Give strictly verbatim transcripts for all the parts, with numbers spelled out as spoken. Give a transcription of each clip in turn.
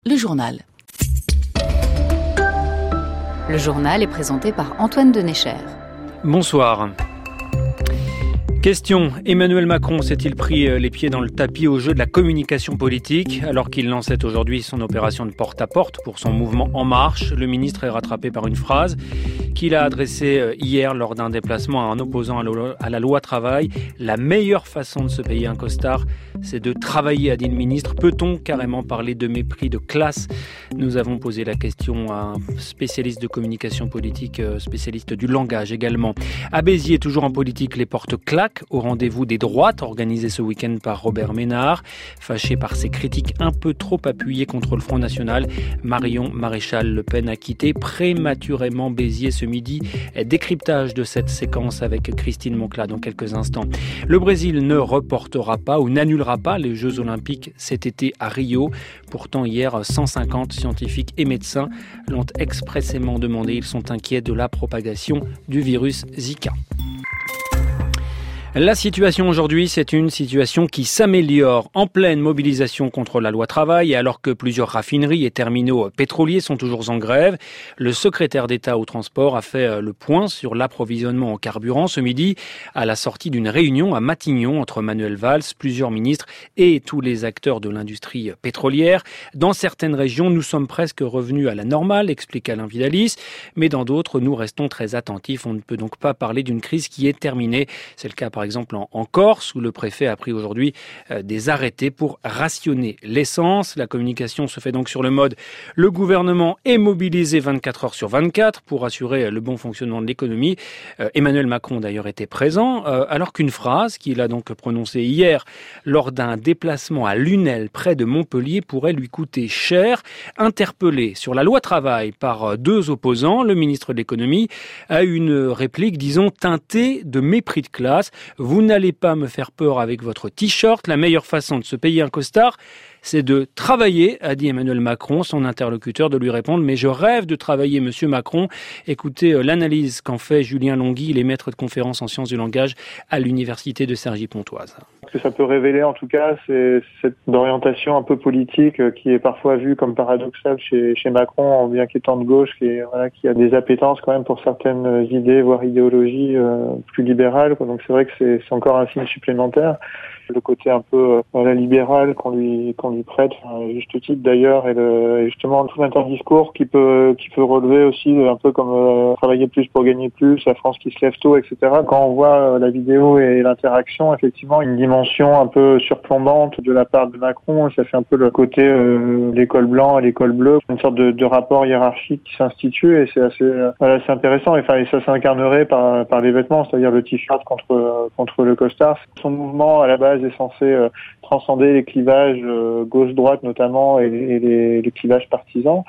Le journal. Le journal est présenté par Antoine Denecher. Bonsoir. Question, Emmanuel Macron s'est-il pris les pieds dans le tapis au jeu de la communication politique alors qu'il lançait aujourd'hui son opération de porte-à-porte pour son mouvement En Marche? Le ministre est rattrapé par une phrase qu'il a adressée hier lors d'un déplacement à un opposant à la loi travail. La meilleure façon de se payer un costard, c'est de travailler, a dit le ministre. Peut-on carrément parler de mépris de classe? Nous avons posé la question à un spécialiste de communication politique, spécialiste du langage également. À Béziers, toujours en politique, les portes claquent au rendez-vous des droites organisé ce week-end par Robert Ménard. Fâché par ses critiques un peu trop appuyées contre le Front National, Marion Maréchal Le Pen a quitté prématurément Béziers ce midi. Décryptage de cette séquence avec Christine Moncla dans quelques instants. Le Brésil ne reportera pas ou n'annulera pas les Jeux Olympiques cet été à Rio. Pourtant, hier, cent cinquante scientifiques et médecins l'ont expressément demandé. Ils sont inquiets de la propagation du virus Zika. La situation aujourd'hui, c'est une situation qui s'améliore en pleine mobilisation contre la loi travail et alors que plusieurs raffineries et terminaux pétroliers sont toujours en grève. Le secrétaire d'État au transport a fait le point sur l'approvisionnement en carburant ce midi à la sortie d'une réunion à Matignon entre Manuel Valls, plusieurs ministres et tous les acteurs de l'industrie pétrolière. Dans certaines régions, nous sommes presque revenus à la normale, explique Alain Vidalis, mais dans d'autres, nous restons très attentifs. On ne peut donc pas parler d'une crise qui est terminée. C'est le cas par Par exemple en, en Corse, où le préfet a pris aujourd'hui euh, des arrêtés pour rationner l'essence. La communication se fait donc sur le mode « Le gouvernement est mobilisé vingt-quatre heures sur vingt-quatre pour assurer le bon fonctionnement de l'économie euh, ». Emmanuel Macron d'ailleurs était présent, euh, alors qu'une phrase qu'il a donc prononcée hier lors d'un déplacement à Lunel près de Montpellier pourrait lui coûter cher. Interpellé sur la loi travail par deux opposants, le ministre de l'économie a eu une réplique, disons, teintée de mépris de classe. Vous n'allez pas me faire peur avec votre t-shirt. La meilleure façon de se payer un costard, c'est de travailler, a dit Emmanuel Macron. Son interlocuteur de lui répondre « Mais je rêve de travailler, monsieur Macron ». Écoutez l'analyse qu'en fait Julien Longhi, il est maître de conférence en sciences du langage à l'université de Cergy-Pontoise. Ce que ça peut révéler en tout cas, c'est cette orientation un peu politique qui est parfois vue comme paradoxale chez, chez Macron, bien qu'étant de gauche, qui, est, voilà, qui a des appétences quand même pour certaines idées, voire idéologies euh, plus libérales. Quoi. Donc c'est vrai que c'est, c'est encore un signe supplémentaire. Le côté un peu euh, voilà, libéral qu'on lui qu'on lui prête, enfin, juste titre d'ailleurs, et, le, et justement tout un tas de discours qui peut qui peut relever aussi un peu comme euh, travailler plus pour gagner plus, la France qui se lève tôt, et cetera. Quand on voit euh, la vidéo et l'interaction, effectivement, une dimension un peu surplombante de la part de Macron, ça fait un peu le côté euh, l'école blanc et l'école bleue, une sorte de, de rapport hiérarchique qui s'institue et c'est assez euh, voilà, c'est intéressant. Et, enfin, et ça s'incarnerait par par les vêtements, c'est-à-dire le t-shirt contre euh, contre le costard. Son mouvement à la base est censé euh, transcender les clivages euh, gauche-droite notamment et, et les, les clivages partisans.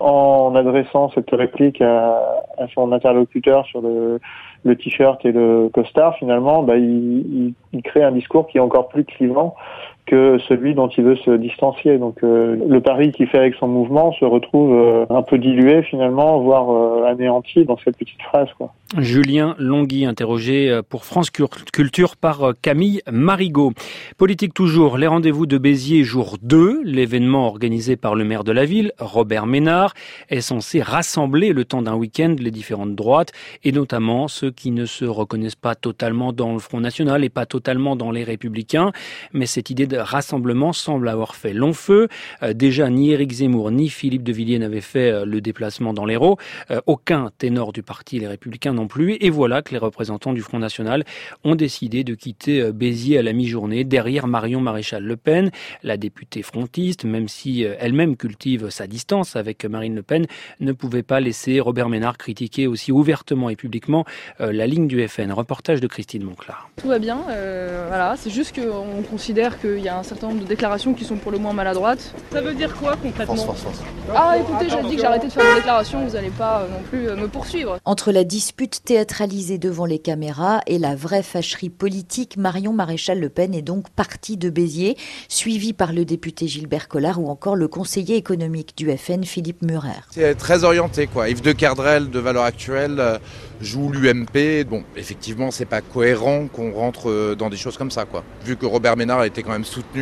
En adressant cette réplique à, à son interlocuteur sur le, le t-shirt et le costard, finalement, bah, il, il, il crée un discours qui est encore plus clivant que celui dont il veut se distancier. Donc euh, le pari qu'il fait avec son mouvement se retrouve euh, un peu dilué finalement, voire euh, anéanti dans cette petite phrase, quoi. Julien Longhi, interrogé pour France Culture par Camille Marigot. Politique toujours, les rendez-vous de Béziers jour deux. L'événement organisé par le maire de la ville, Robert Ménard, est censé rassembler le temps d'un week-end les différentes droites et notamment ceux qui ne se reconnaissent pas totalement dans le Front National et pas totalement dans les Républicains. Mais cette idée de rassemblement semble avoir fait long feu. Euh, déjà, ni Éric Zemmour ni Philippe de Villiers n'avaient fait euh, le déplacement dans l'Hérault. Euh, aucun ténor du parti Les Républicains non plus. Et voilà que les représentants du Front National ont décidé de quitter Béziers à la mi-journée derrière Marion Maréchal Le Pen, la députée frontiste, même si elle-même cultive sa distance avec Marine Le Pen, ne pouvait pas laisser Robert Ménard critiquer aussi ouvertement et publiquement la ligne du F N. Reportage de Christine Moncla. Tout va bien, euh, voilà, c'est juste qu'on considère qu'il y a un certain nombre de déclarations qui sont pour le moins maladroites. Ça veut dire quoi concrètement ? Force, force, force. Ah écoutez, j'ai dit que j'arrêtais de faire des déclarations, vous n'allez pas non plus me poursuivre. Entre la dispute théâtralisée devant les caméras et la vraie fâcherie politique, Marion Maréchal Le Pen est donc partie de Béziers, suivie par le député Gilbert Collard ou encore le conseiller économique du F N, Philippe Murer. C'est très orienté, quoi. Yves de Kerdrel, de Valeurs Actuelles, joue l'U M P. Bon, effectivement, c'est pas cohérent qu'on rentre dans des choses comme ça, quoi. Vu que Robert Ménard a été quand même soutenu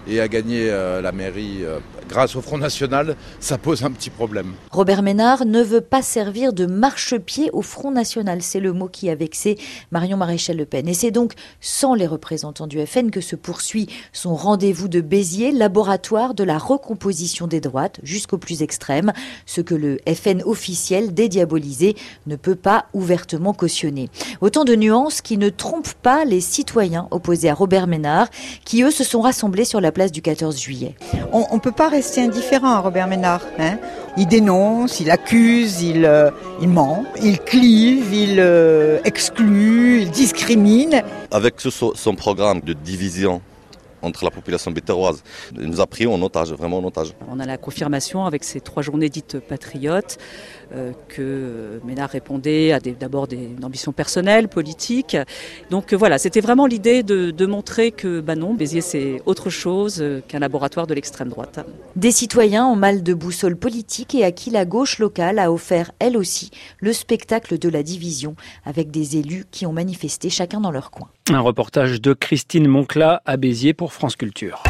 et a gagné euh, la mairie euh, grâce au Front National, ça pose un petit problème. Robert Ménard ne veut pas servir de marchepied au Front National. C'est le mot qui a vexé Marion Maréchal Le Pen. Et c'est donc sans les représentants du F N que se poursuit son rendez-vous de Béziers, laboratoire de la recomposition des droites jusqu'au plus extrême. Ce que le F N officiel, dédiabolisé, ne peut pas ouvertement cautionner. Autant de nuances qui ne trompent pas les citoyens opposés à Robert Ménard, qui eux se sont rassemblés sur la place du quatorze juillet. On ne peut pas rester indifférent à Robert Ménard. Hein. Il dénonce, il accuse, il, euh, il ment, il clive, il euh, exclut, il discrimine. Avec ce, son programme de division entre la population biterroise, il nous a pris en otage, vraiment en otage. On a la confirmation avec ces trois journées dites patriotes euh, que Ménard répondait à des, d'abord des ambitions personnelles, politiques. Donc euh, voilà, c'était vraiment l'idée de, de montrer que bah non, Béziers c'est autre chose qu'un laboratoire de l'extrême droite. Des citoyens en mal de boussole politique et à qui la gauche locale a offert, elle aussi, le spectacle de la division, avec des élus qui ont manifesté chacun dans leur coin. Un reportage de Christine Moncla à Béziers pour France Culture.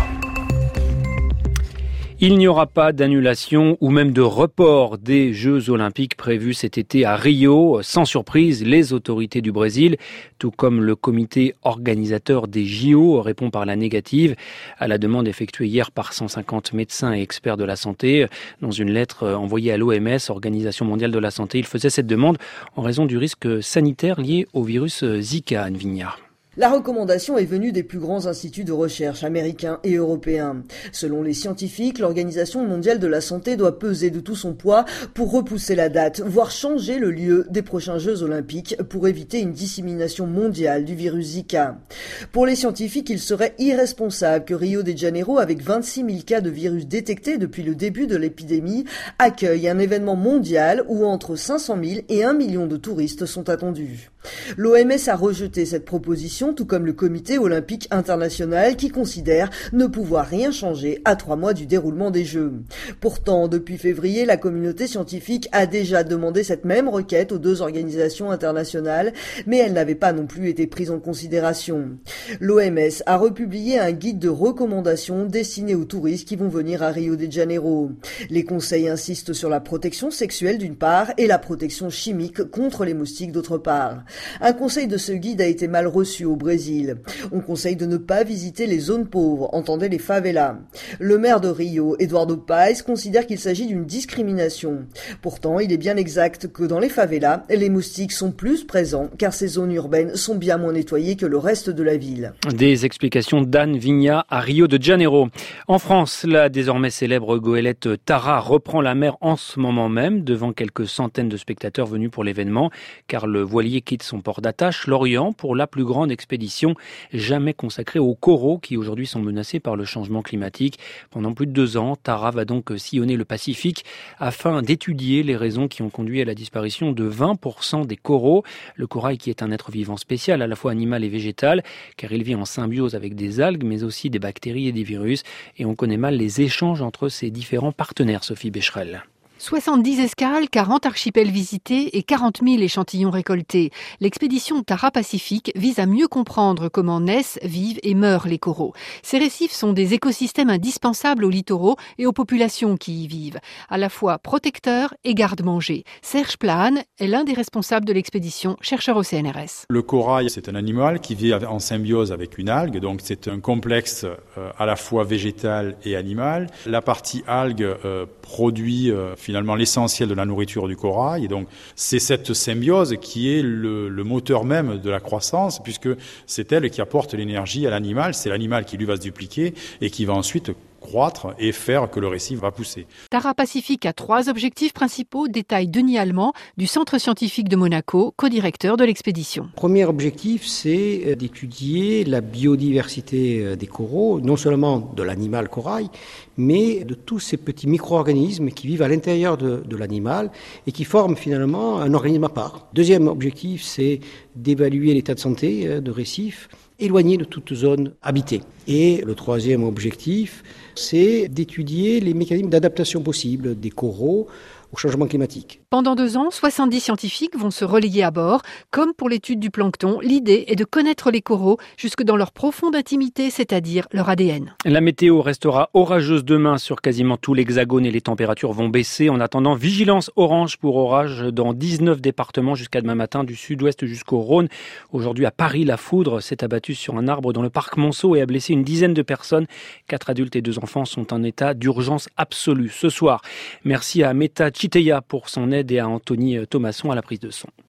Il n'y aura pas d'annulation ou même de report des Jeux Olympiques prévus cet été à Rio. Sans surprise, les autorités du Brésil, tout comme le comité organisateur des J O, répond par la négative à la demande effectuée hier par cent cinquante médecins et experts de la santé. Dans une lettre envoyée à l'O M S, Organisation mondiale de la santé, ils faisaient cette demande en raison du risque sanitaire lié au virus Zika, Anne Vignard. La recommandation est venue des plus grands instituts de recherche américains et européens. Selon les scientifiques, l'Organisation mondiale de la santé doit peser de tout son poids pour repousser la date, voire changer le lieu des prochains Jeux olympiques pour éviter une dissémination mondiale du virus Zika. Pour les scientifiques, il serait irresponsable que Rio de Janeiro, avec vingt-six mille cas de virus détectés depuis le début de l'épidémie, accueille un événement mondial où entre cinq cent mille et un million de touristes sont attendus. L'O M S a rejeté cette proposition, tout comme le Comité olympique international qui considère ne pouvoir rien changer à trois mois du déroulement des Jeux. Pourtant, depuis février, la communauté scientifique a déjà demandé cette même requête aux deux organisations internationales, mais elle n'avait pas non plus été prise en considération. L'O M S a republié un guide de recommandations destiné aux touristes qui vont venir à Rio de Janeiro. Les conseils insistent sur la protection sexuelle d'une part et la protection chimique contre les moustiques d'autre part. Un conseil de ce guide a été mal reçu au Brésil. On conseille de ne pas visiter les zones pauvres, entendez les favelas. Le maire de Rio, Eduardo Paes, considère qu'il s'agit d'une discrimination. Pourtant, il est bien exact que dans les favelas, les moustiques sont plus présents car ces zones urbaines sont bien moins nettoyées que le reste de la ville. Des explications d'Anne Vigna à Rio de Janeiro. En France, la désormais célèbre goélette Tara reprend la mer en ce moment même devant quelques centaines de spectateurs venus pour l'événement car le voilier quitte son port d'attache, l'Orient, pour la plus grande expédition jamais consacrée aux coraux qui aujourd'hui sont menacés par le changement climatique. Pendant plus de deux ans, Tara va donc sillonner le Pacifique afin d'étudier les raisons qui ont conduit à la disparition de vingt pour cent des coraux. Le corail qui est un être vivant spécial, à la fois animal et végétal, car il vit en symbiose avec des algues, mais aussi des bactéries et des virus. Et on connaît mal les échanges entre ces différents partenaires, Sophie Becherel. soixante-dix escales, quarante archipels visités et quarante mille échantillons récoltés. L'expédition Tara Pacifique vise à mieux comprendre comment naissent, vivent et meurent les coraux. Ces récifs sont des écosystèmes indispensables aux littoraux et aux populations qui y vivent, à la fois protecteurs et garde-manger. Serge Plahane est l'un des responsables de l'expédition, chercheur au C N R S. Le corail, c'est un animal qui vit en symbiose avec une algue, donc c'est un complexe euh, à la fois végétal et animal. La partie algue euh, produit euh, finalement l'essentiel de la nourriture du corail. Et donc, c'est cette symbiose qui est le, le moteur même de la croissance, puisque c'est elle qui apporte l'énergie à l'animal. C'est l'animal qui lui va se dupliquer et qui va ensuite croître et faire que le récif va pousser. Tara Pacifique a trois objectifs principaux, détaille Denis Allemand du Centre scientifique de Monaco, co-directeur de l'expédition. Premier objectif, c'est d'étudier la biodiversité des coraux, non seulement de l'animal corail, mais de tous ces petits micro-organismes qui vivent à l'intérieur de, de l'animal et qui forment finalement un organisme à part. Deuxième objectif, c'est d'évaluer l'état de santé de récifs éloignés de toute zone habitée. Et le troisième objectif, c'est d'étudier les mécanismes d'adaptation possibles des coraux au changement climatique. Pendant deux ans, soixante-dix scientifiques vont se relayer à bord. Comme pour l'étude du plancton, l'idée est de connaître les coraux jusque dans leur profonde intimité, c'est-à-dire leur A D N. La météo restera orageuse demain sur quasiment tout l'Hexagone et les températures vont baisser. En attendant, vigilance orange pour orage dans dix-neuf départements jusqu'à demain matin, du sud-ouest jusqu'au Rhône. Aujourd'hui, à Paris, la foudre s'est abattue sur un arbre dans le parc Monceau et a blessé une dizaine de personnes. Quatre adultes et deux enfants sont en état d'urgence absolue. Ce soir, merci à Meta Chiteya pour son aide et à Anthony Thomasson à la prise de son.